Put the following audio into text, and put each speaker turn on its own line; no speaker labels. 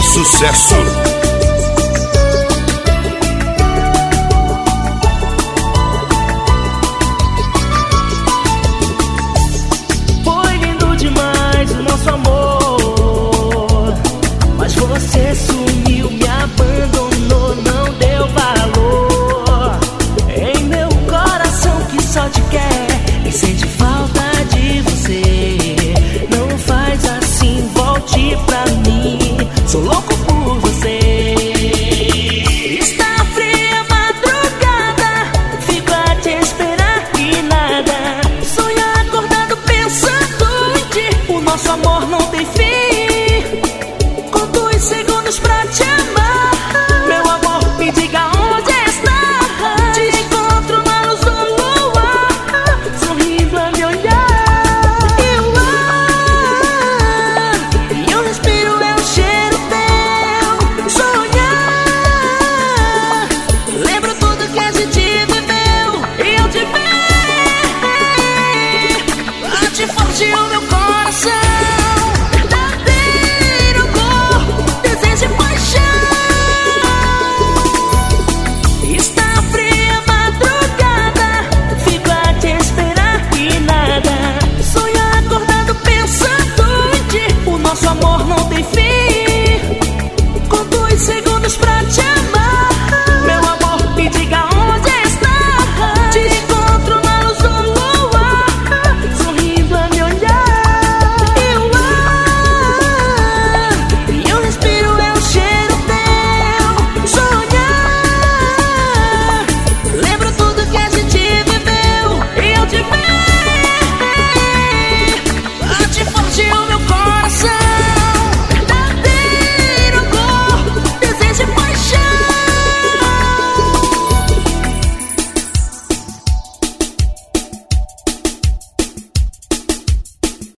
sucesso.
Foi lindo demais o nosso amor, mas você sumiu, me abandonou, não deu valor. Em meu coração que só te quer e sente falta de você, não faz assim, volte pra mim, sou louco por você. Está fria a madrugada, fico a te esperar e nada, sonhar acordado pensando em ti. O nosso amor não tem fim, com 2 segundos pra te amar. Meu amor, me diga onde está, te encontro na luz do luar, sorrindo a me olhar. E o ar que eu respiro é o cheiro teu. Sonhar, lembro tudo que a gente viveu, e eu te ver, bate forte o